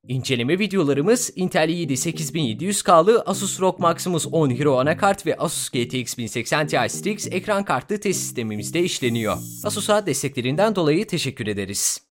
İnceleme videolarımız Intel i7-8700K'lı Asus ROG Maximus 10 Hero anakart ve Asus GTX 1080 Ti Strix ekran kartlı test sistemimizde işleniyor. Asus'a desteklerinden dolayı teşekkür ederiz.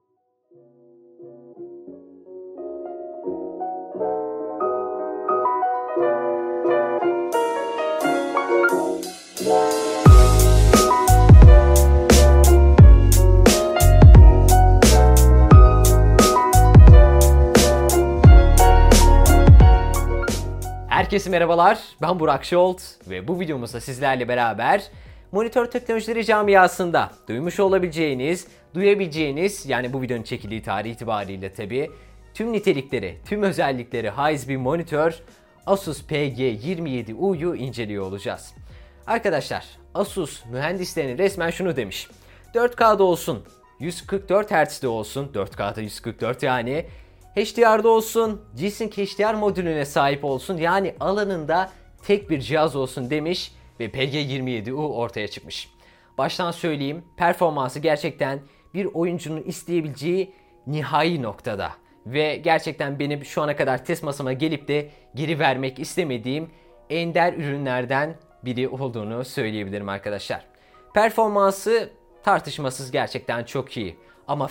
Herkese merhabalar, ben Burak Şolt ve bu videomuzda sizlerle beraber monitör teknolojileri camiasında duymuş olabileceğiniz, duyabileceğiniz, yani bu videonun çekildiği tarih itibariyle tabii, tüm nitelikleri, tüm özellikleri haiz bir monitör Asus PG27U'yu inceliyor olacağız. Arkadaşlar, Asus mühendislerine resmen şunu demiş: 4K'da olsun, 144 Hz'de olsun, 4K'da 144 yani, HDR'da olsun, G-Sync HDR modülüne sahip olsun, yani alanında tek bir cihaz olsun demiş ve PG27U ortaya çıkmış. Baştan söyleyeyim, performansı gerçekten bir oyuncunun isteyebileceği nihai noktada ve gerçekten benim şu ana kadar test masama gelip de geri vermek istemediğim ender ürünlerden biri olduğunu söyleyebilirim arkadaşlar. Performansı tartışmasız gerçekten çok iyi ama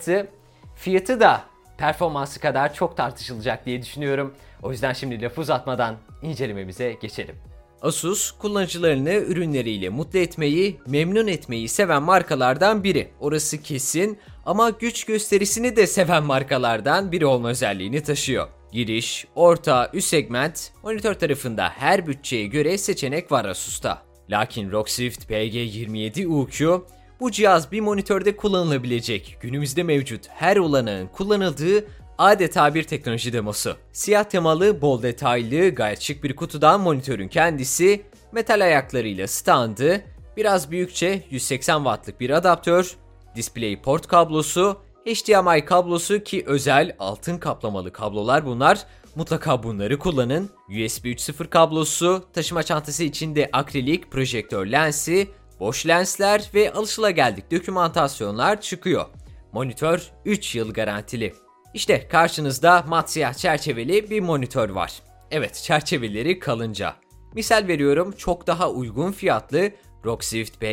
fiyatı da performansı kadar çok tartışılacak diye düşünüyorum. O yüzden şimdi lafı uzatmadan incelememize geçelim. Asus, kullanıcılarını ürünleriyle mutlu etmeyi, memnun etmeyi seven markalardan biri. Orası kesin, ama güç gösterisini de seven markalardan biri olma özelliğini taşıyor. Giriş, orta, üst segment, monitör tarafında her bütçeye göre seçenek var Asus'ta. Lakin ROG Swift PG27UQ, bu cihaz bir monitörde kullanılabilecek, günümüzde mevcut her olanağın kullanıldığı adeta bir teknoloji demosu. Siyah temalı, bol detaylı, gayet şık bir kutudan monitörün kendisi, metal ayaklarıyla standı, biraz büyükçe 180 Watt'lık bir adaptör, DisplayPort kablosu, HDMI kablosu ki özel altın kaplamalı kablolar bunlar, mutlaka bunları kullanın, USB 3.0 kablosu, taşıma çantası içinde akrilik projektör lensi, boş lensler ve alışılageldik dokümantasyonlar çıkıyor. Monitör 3 yıl garantili. İşte karşınızda mat siyah çerçeveli bir monitör var. Evet, çerçeveleri kalınca. Misal veriyorum, çok daha uygun fiyatlı ROG Swift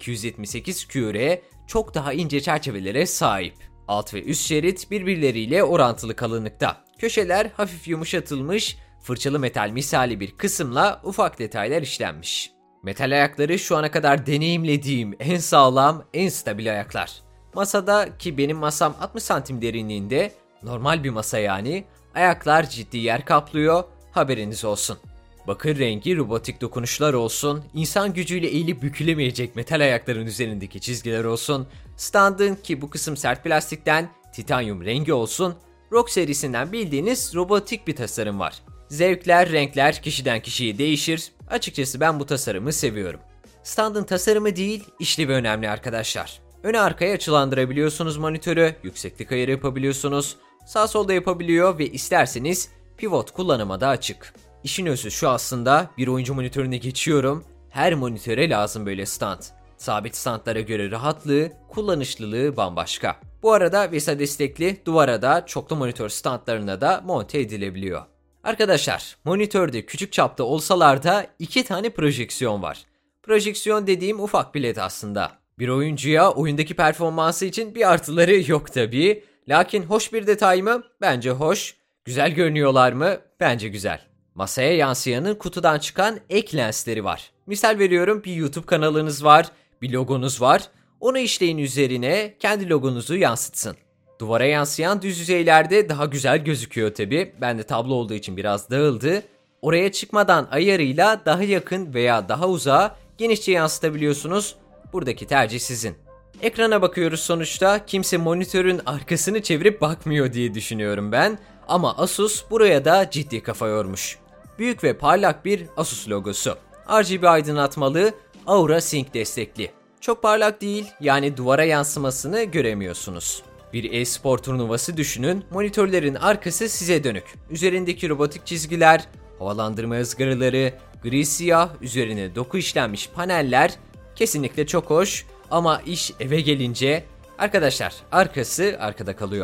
PG278QR çok daha ince çerçevelere sahip. Alt ve üst şerit birbirleriyle orantılı kalınlıkta. Köşeler hafif yumuşatılmış, fırçalı metal misali bir kısımla ufak detaylar işlenmiş. Metal ayakları şu ana kadar deneyimlediğim en sağlam, en stabil ayaklar. Masada, ki benim masam 60 santim derinliğinde, normal bir masa yani, ayaklar ciddi yer kaplıyor, haberiniz olsun. Bakır rengi robotik dokunuşlar olsun, insan gücüyle eğilip bükülemeyecek metal ayakların üzerindeki çizgiler olsun, standın, ki bu kısım sert plastikten, titanyum rengi olsun, ROG serisinden bildiğiniz robotik bir tasarım var. Zevkler, renkler kişiden kişiye değişir. Açıkçası ben bu tasarımı seviyorum. Standın tasarımı değil, işlevi önemli arkadaşlar. Öne arkaya açılandırabiliyorsunuz monitörü, yükseklik ayarı yapabiliyorsunuz, sağ solda yapabiliyor ve isterseniz pivot kullanıma da açık. İşin özü şu aslında, bir oyuncu monitörüne geçiyorum, her monitöre lazım böyle stand. Sabit standlara göre rahatlığı, kullanışlılığı bambaşka. Bu arada VESA destekli duvara da çoklu monitör standlarına da monte edilebiliyor. Arkadaşlar, monitörde küçük çapta olsalar da 2 tane projeksiyon var. Projeksiyon dediğim ufak bir led aslında. Bir oyuncuya oyundaki performansı için bir artıları yok tabii. Lakin hoş bir detay mı? Bence hoş. Güzel görünüyorlar mı? Bence güzel. Masaya yansıyanın kutudan çıkan ek lensleri var. Misal veriyorum, bir YouTube kanalınız var, bir logonuz var. Onu işleyin üzerine, kendi logonuzu yansıtsın. Duvara yansıyan düz yüzeylerde daha güzel gözüküyor tabi. Bende tablo olduğu için biraz dağıldı. Oraya çıkmadan ayarıyla daha yakın veya daha uzağa genişçe yansıtabiliyorsunuz. Buradaki tercih sizin. Ekrana bakıyoruz sonuçta. Kimse monitörün arkasını çevirip bakmıyor diye düşünüyorum ben. Ama Asus buraya da ciddi kafa yormuş. Büyük ve parlak bir Asus logosu. RGB aydınlatmalı, Aura Sync destekli. Çok parlak değil, yani duvara yansımasını göremiyorsunuz. Bir e-spor turnuvası düşünün, monitörlerin arkası size dönük. Üzerindeki robotik çizgiler, havalandırma ızgaraları, gri siyah, üzerine doku işlenmiş paneller kesinlikle çok hoş, ama iş eve gelince arkadaşlar arkası arkada kalıyor.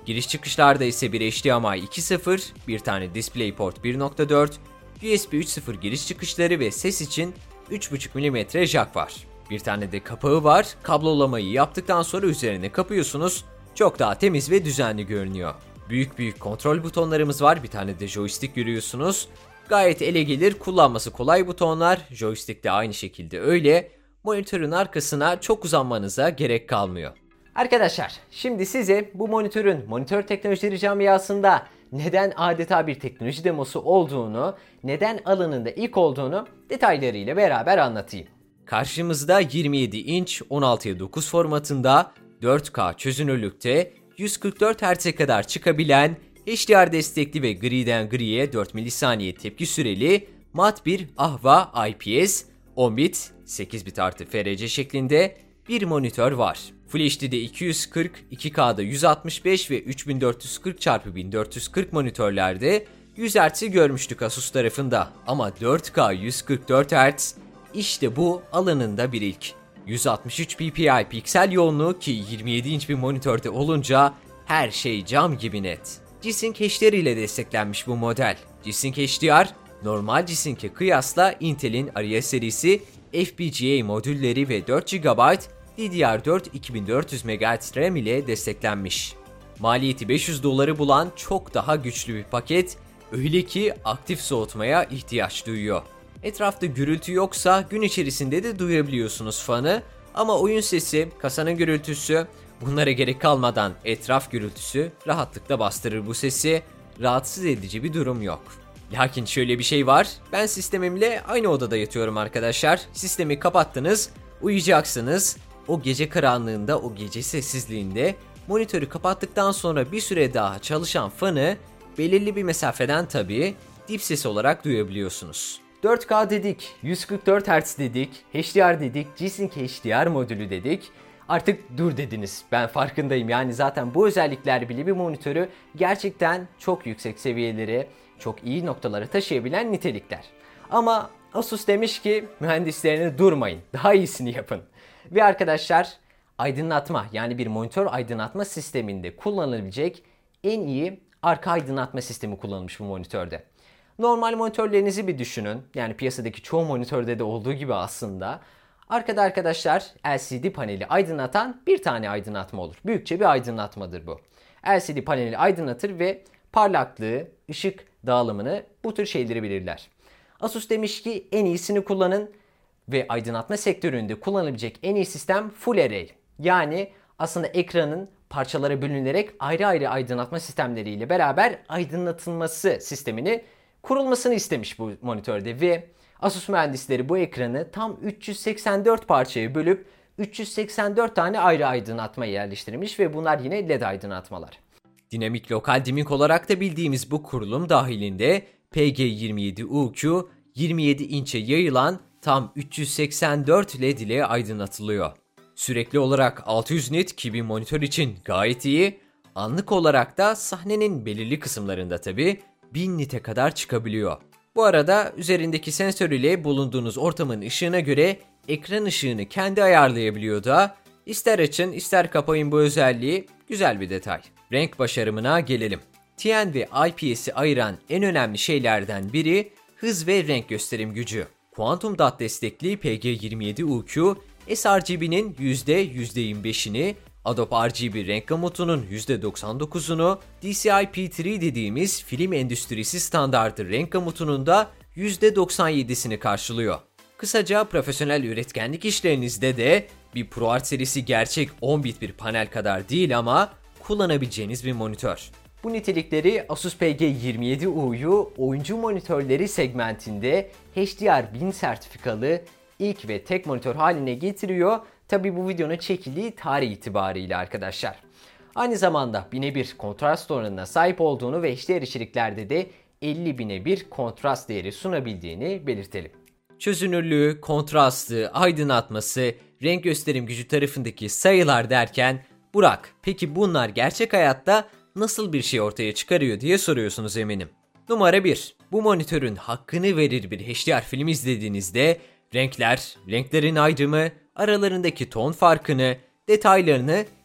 Giriş çıkışlarda ise bir HDMI 2.0, bir tane DisplayPort 1.4, USB 3.0 giriş çıkışları ve ses için 3.5 mm jack var. Bir tane de kapağı var. Kablolamayı yaptıktan sonra üzerine kapıyorsunuz. Çok daha temiz ve düzenli görünüyor. Büyük kontrol butonlarımız var. Bir tane de joystick görüyorsunuz. Gayet ele gelir, kullanması kolay butonlar. Joystick de aynı şekilde öyle. Monitörün arkasına çok uzanmanıza gerek kalmıyor. Arkadaşlar, şimdi size bu monitörün monitör teknolojileri camiasında neden adeta bir teknoloji demosu olduğunu, neden alanında ilk olduğunu detaylarıyla beraber anlatayım. Karşımızda 27 inç 16'ya 9 formatında 4K çözünürlükte 144 Hz'e kadar çıkabilen HDR destekli ve griden griye 4 milisaniye tepki süreli mat bir ahva IPS 10 bit 8 bit artı FRC şeklinde bir monitör var. Full HD'de 240, 2K'da 165 ve 3440x1440 monitörlerde 100 Hz'i görmüştük Asus tarafında. Ama 4K 144 Hz işte bu alanında bir ilk. 163 ppi piksel yoğunluğu ki 27 inç bir monitörde olunca her şey cam gibi net. G-Sync HDR ile desteklenmiş bu model. G-Sync HDR normal G-Sync'e kıyasla Intel'in Aria serisi FPGA modülleri ve 4 GB DDR4 2400 MHz RAM ile desteklenmiş. Maliyeti $500 bulan çok daha güçlü bir paket, öyle ki aktif soğutmaya ihtiyaç duyuyor. Etrafta gürültü yoksa gün içerisinde de duyabiliyorsunuz fanı ama oyun sesi, kasanın gürültüsü, bunlara gerek kalmadan etraf gürültüsü rahatlıkla bastırır bu sesi, rahatsız edici bir durum yok. Lakin şöyle bir şey var, ben sistemimle aynı odada yatıyorum arkadaşlar. Sistemi kapattınız, uyuyacaksınız. O gece karanlığında, o gece sessizliğinde monitörü kapattıktan sonra bir süre daha çalışan fanı belirli bir mesafeden tabii dip ses olarak duyabiliyorsunuz. 4K dedik, 144 Hz dedik, HDR dedik, G-Sync HDR modülü dedik. Artık dur dediniz. Ben farkındayım. Yani zaten bu özellikler bile bir monitörü gerçekten çok yüksek seviyelere, çok iyi noktalara taşıyabilen nitelikler. Ama Asus demiş ki mühendislerine durmayın. Daha iyisini yapın. Ve arkadaşlar aydınlatma yani bir monitör aydınlatma sisteminde kullanılabilecek en iyi arka aydınlatma sistemi kullanılmış bu monitörde. Normal monitörlerinizi bir düşünün. Yani piyasadaki çoğu monitörde de olduğu gibi aslında. Arkada arkadaşlar LCD paneli aydınlatan bir tane aydınlatma olur. Büyükçe bir aydınlatmadır bu. LCD paneli aydınlatır ve parlaklığı, ışık dağılımını bu tür şeyleri belirler. Asus demiş ki en iyisini kullanın ve aydınlatma sektöründe kullanılabilecek en iyi sistem Full Array. Yani aslında ekranın parçalara bölünerek ayrı ayrı aydınlatma sistemleriyle beraber aydınlatılması sistemini kurulmasını istemiş bu monitörde ve Asus mühendisleri bu ekranı tam 384 parçaya bölüp 384 tane ayrı aydınlatma yerleştirmiş ve bunlar yine LED aydınlatmalar. Dinamik lokal dimming olarak da bildiğimiz bu kurulum dahilinde PG27UQ 27 inçe yayılan tam 384 LED ile aydınlatılıyor. Sürekli olarak 600 nit ki bir monitör için gayet iyi, anlık olarak da sahnenin belirli kısımlarında tabi 1000 nite kadar çıkabiliyor. Bu arada üzerindeki sensör ile bulunduğunuz ortamın ışığına göre ekran ışığını kendi ayarlayabiliyor da ister açın ister kapayın bu özelliği güzel bir detay. Renk başarımına gelelim. TN ve IPS'i ayıran en önemli şeylerden biri hız ve renk gösterim gücü. Quantum Dot destekli PG27UQ sRGB'nin %25'ini, Adobe RGB renk gamutunun %99'unu, DCI-P3 dediğimiz film endüstrisi standardı renk gamutunun da %97'sini karşılıyor. Kısaca profesyonel üretkenlik işlerinizde de bir ProArt serisi gerçek 10 bit bir panel kadar değil ama kullanabileceğiniz bir monitör. Bu nitelikleri Asus PG27U'yu oyuncu monitörleri segmentinde HDR1000 sertifikalı ilk ve tek monitör haline getiriyor. Tabi bu videonun çekildiği tarih itibariyle arkadaşlar. Aynı zamanda 1000'e kontrast oranına sahip olduğunu ve HDR içeriklerde de 50.000'e kontrast değeri sunabildiğini belirtelim. Çözünürlüğü, kontrastı, aydınlatması, renk gösterim gücü tarafındaki sayılar derken Burak, peki bunlar gerçek hayatta nasıl bir şey ortaya çıkarıyor diye soruyorsunuz eminim. Numara 1. Bu monitörün hakkını verir bir HDR film izlediğinizde renklerin ayrımı, aralarındaki ton farkını, detaylarını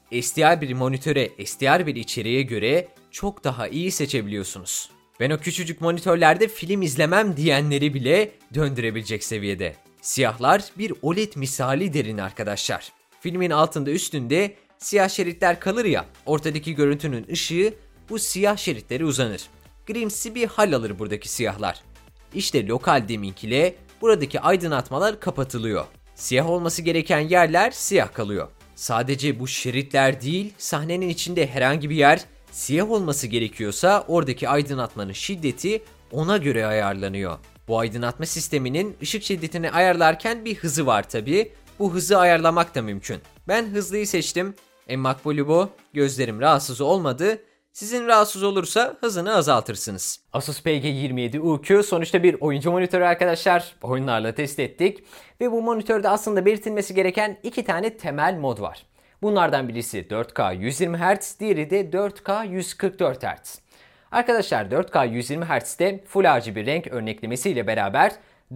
SDR bir monitöre, SDR bir içeriğe göre çok daha iyi seçebiliyorsunuz. Ben o küçücük monitörlerde film izlemem diyenleri bile döndürebilecek seviyede. Siyahlar bir OLED misali derin arkadaşlar. Filmin altında üstünde siyah şeritler kalır ya, ortadaki görüntünün ışığı bu siyah şeritlere uzanır. Grimsi bir hal alır buradaki siyahlar. İşte lokal dimming ile buradaki aydınlatmalar kapatılıyor. Siyah olması gereken yerler siyah kalıyor. Sadece bu şeritler değil, sahnenin içinde herhangi bir yer siyah olması gerekiyorsa oradaki aydınlatmanın şiddeti ona göre ayarlanıyor. Bu aydınlatma sisteminin ışık şiddetini ayarlarken bir hızı var tabi. Bu hızı ayarlamak da mümkün. Ben hızlıyı seçtim. En makbulü bu. Gözlerim rahatsız olmadı. Sizin rahatsız olursa hızını azaltırsınız. Asus PG27 UQ sonuçta bir oyuncu monitörü arkadaşlar. Oyunlarla test ettik. Ve bu monitörde aslında belirtilmesi gereken 2 tane temel mod var. Bunlardan birisi 4K 120 Hz, diğeri de 4K 144 Hz. Arkadaşlar 4K 120 Hz'de Full RGB renk örneklemesiyle beraber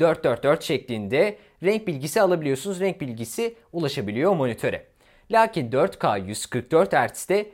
444 şeklinde renk bilgisi alabiliyorsunuz. Renk bilgisi ulaşabiliyor monitöre. Lakin 4K 144 Hz'de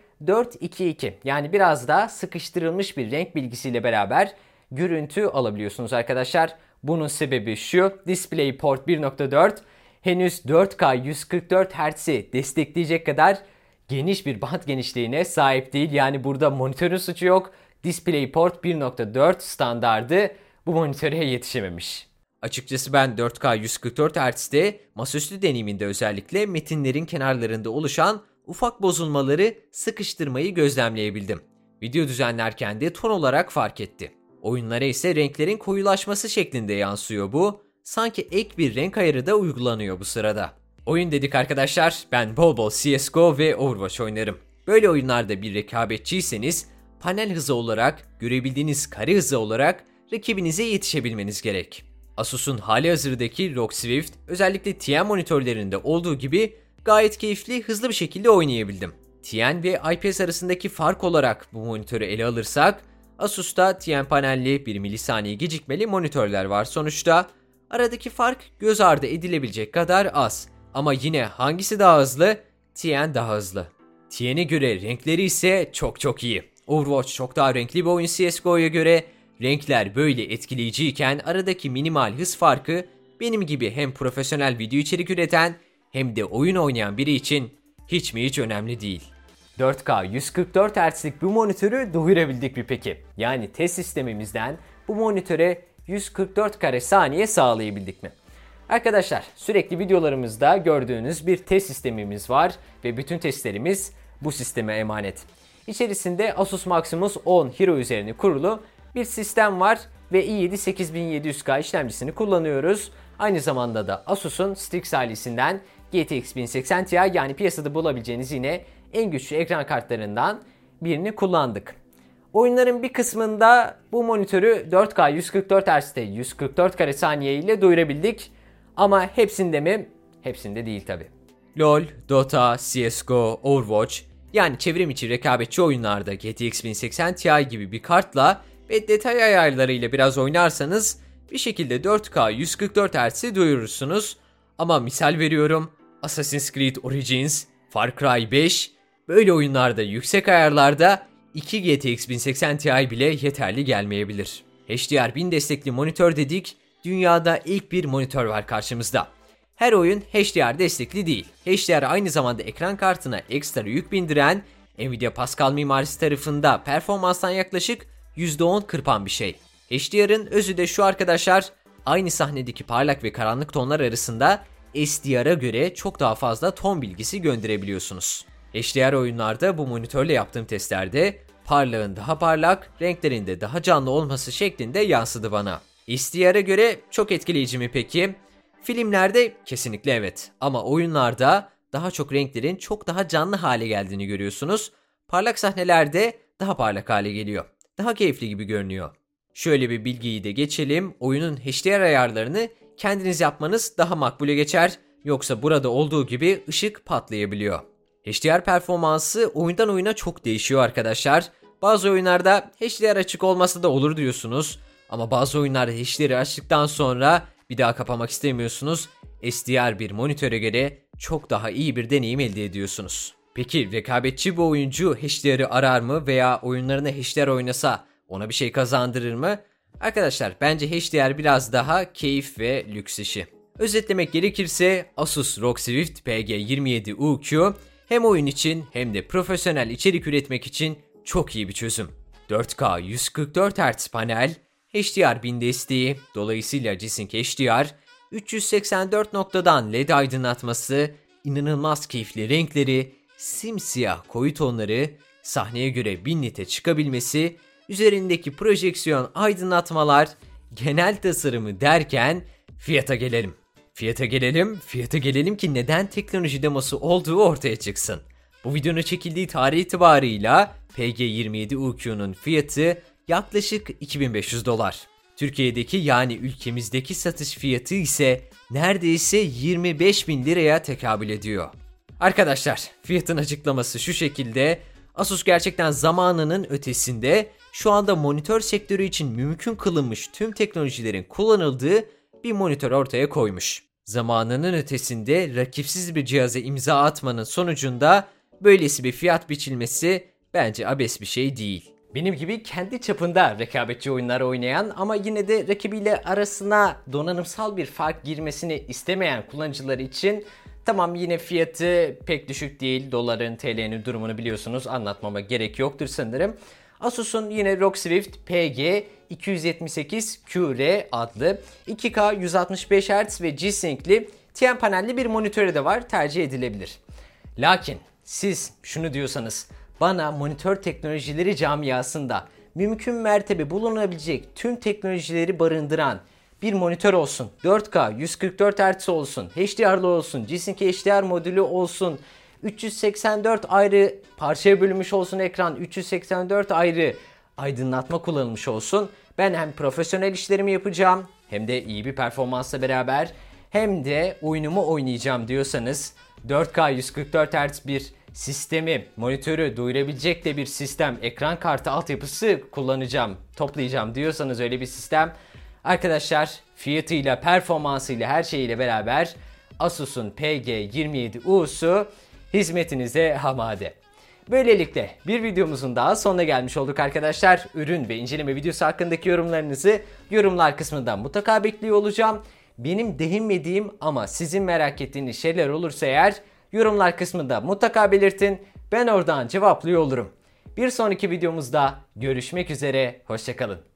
422 yani biraz daha sıkıştırılmış bir renk bilgisiyle beraber görüntü alabiliyorsunuz arkadaşlar. Bunun sebebi şu: DisplayPort 1.4 henüz 4K 144 Hz'i destekleyecek kadar geniş bir band genişliğine sahip değil. Yani burada monitörün suçu yok. DisplayPort 1.4 standardı bu monitöre yetişememiş. Açıkçası ben 4K 144 Hz'de masaüstü deneyiminde özellikle metinlerin kenarlarında oluşan ufak bozulmaları, sıkıştırmayı gözlemleyebildim. Video düzenlerken de ton olarak fark etti. Oyunlara ise renklerin koyulaşması şeklinde yansıyor bu. Sanki ek bir renk ayarı da uygulanıyor bu sırada. Oyun dedik arkadaşlar, ben bol bol CSGO ve Overwatch oynarım. Böyle oyunlarda bir rekabetçiyseniz panel hızı olarak, görebildiğiniz kare hızı olarak rakibinize yetişebilmeniz gerek. Asus'un halihazırdaki ROG Swift özellikle TN monitörlerinde olduğu gibi gayet keyifli, hızlı bir şekilde oynayabildim. TN ve IPS arasındaki fark olarak bu monitörü ele alırsak, Asus'ta TN panelli 1 milisaniye gecikmeli monitörler var sonuçta. Aradaki fark göz ardı edilebilecek kadar az. Ama yine hangisi daha hızlı? TN daha hızlı. TN'e göre renkleri ise çok iyi. Overwatch çok daha renkli bir oyun CSGO'ya göre. Renkler böyle etkileyiciyken aradaki minimal hız farkı benim gibi hem profesyonel video içerik üreten hem de oyun oynayan biri için hiç önemli değil. 4K 144 Hz'lik bu monitörü doyurabildik mi peki? Yani test sistemimizden bu monitöre 144 kare saniye sağlayabildik mi? Arkadaşlar sürekli videolarımızda gördüğünüz bir test sistemimiz var ve bütün testlerimiz bu sisteme emanet. İçerisinde Asus Maximus 10 Hero üzerine kurulu bir sistem var ve i7 8700K işlemcisini kullanıyoruz. Aynı zamanda da Asus'un Strix ailesinden GTX 1080 Ti yani piyasada bulabileceğiniz yine en güçlü ekran kartlarından birini kullandık. Oyunların bir kısmında bu monitörü 4K 144 Hz'de 144 kare saniye ile doyurabildik. Ama hepsinde mi? Hepsinde değil tabi. LoL, Dota, CSGO, Overwatch yani çevrim içi rekabetçi oyunlarda GTX 1080 Ti gibi bir kartla ve detay ayarlarıyla biraz oynarsanız bir şekilde 4K 144 Hz'i duyurursunuz. Ama misal veriyorum, Assassin's Creed Origins, Far Cry 5 böyle oyunlarda yüksek ayarlarda 2 GTX 1080 Ti bile yeterli gelmeyebilir. HDR1000 destekli monitör dedik, dünyada ilk bir monitör var karşımızda. Her oyun HDR destekli değil. HDR aynı zamanda ekran kartına ekstra yük bindiren, Nvidia Pascal mimarisi tarafında performanstan yaklaşık %10 kırpan bir şey. HDR'ın özü de şu arkadaşlar, aynı sahnedeki parlak ve karanlık tonlar arasında SDR'a göre çok daha fazla ton bilgisi gönderebiliyorsunuz. HDR oyunlarda bu monitörle yaptığım testlerde parlağın daha parlak, renklerin de daha canlı olması şeklinde yansıdı bana. SDR'a göre çok etkileyici mi peki? Filmlerde kesinlikle evet ama oyunlarda daha çok renklerin çok daha canlı hale geldiğini görüyorsunuz. Parlak sahnelerde daha parlak hale geliyor. Daha keyifli gibi görünüyor. Şöyle bir bilgiyi de geçelim. Oyunun HDR ayarlarını kendiniz yapmanız daha makbule geçer. Yoksa burada olduğu gibi ışık patlayabiliyor. HDR performansı oyundan oyuna çok değişiyor arkadaşlar. Bazı oyunlarda HDR açık olmasa da olur diyorsunuz. Ama bazı oyunlarda HDR'i açtıktan sonra bir daha kapamak istemiyorsunuz. SDR bir monitöre göre çok daha iyi bir deneyim elde ediyorsunuz. Peki rekabetçi bir oyuncu HDR'ı arar mı veya oyunlarına HDR oynasa ona bir şey kazandırır mı? Arkadaşlar bence HDR biraz daha keyif ve lüks işi. Özetlemek gerekirse Asus ROG Swift PG27UQ hem oyun için hem de profesyonel içerik üretmek için çok iyi bir çözüm. 4K 144 Hz panel, HDR1000 desteği, dolayısıyla G-Sync HDR, 384 noktadan LED aydınlatması, inanılmaz keyifli renkleri, simsiyah koyu tonları, sahneye göre 1000 nite çıkabilmesi, üzerindeki projeksiyon aydınlatmalar, genel tasarımı derken fiyata gelelim. Fiyata gelelim ki neden teknoloji demosu olduğu ortaya çıksın. Bu videonun çekildiği tarih itibarıyla PG27UQ'nun fiyatı yaklaşık $2500. Türkiye'deki yani ülkemizdeki satış fiyatı ise neredeyse 25.000 liraya tekabül ediyor. Arkadaşlar fiyatın açıklaması şu şekilde. Asus gerçekten zamanının ötesinde şu anda monitör sektörü için mümkün kılınmış tüm teknolojilerin kullanıldığı bir monitör ortaya koymuş. Zamanının ötesinde rakipsiz bir cihaza imza atmanın sonucunda böylesi bir fiyat biçilmesi bence abes bir şey değil. Benim gibi kendi çapında rekabetçi oyunlar oynayan ama yine de rakibiyle arasına donanımsal bir fark girmesini istemeyen kullanıcılar için tamam yine fiyatı pek düşük değil. Doların, TL'nin durumunu biliyorsunuz. Anlatmama gerek yoktur sanırım. Asus'un yine ROG Swift PG278QR adlı 2K 165 Hz ve G-Sync'li TN panelli bir monitörü de var. Tercih edilebilir. Lakin siz şunu diyorsanız bana monitör teknolojileri camiasında mümkün mertebe bulunabilecek tüm teknolojileri barındıran bir monitör olsun, 4K 144 Hz olsun, HDR'lı olsun, G-Sync HDR modülü olsun, 384 ayrı parçaya bölünmüş olsun ekran, 384 ayrı aydınlatma kullanılmış olsun. Ben hem profesyonel işlerimi yapacağım hem de iyi bir performansla beraber hem de oyunumu oynayacağım diyorsanız 4K 144 Hz bir sistemi, monitörü doyurabilecek de bir sistem, ekran kartı altyapısı kullanacağım, toplayacağım diyorsanız öyle bir sistem. Arkadaşlar fiyatıyla, performansıyla, her şeyiyle beraber Asus'un PG27U'su hizmetinize amade. Böylelikle bir videomuzun daha sonuna gelmiş olduk arkadaşlar. Ürün ve inceleme videosu hakkındaki yorumlarınızı yorumlar kısmından mutlaka bekliyor olacağım. Benim değinmediğim ama sizin merak ettiğiniz şeyler olursa eğer yorumlar kısmında mutlaka belirtin. Ben oradan cevaplıyor olurum. Bir sonraki videomuzda görüşmek üzere, hoşça kalın.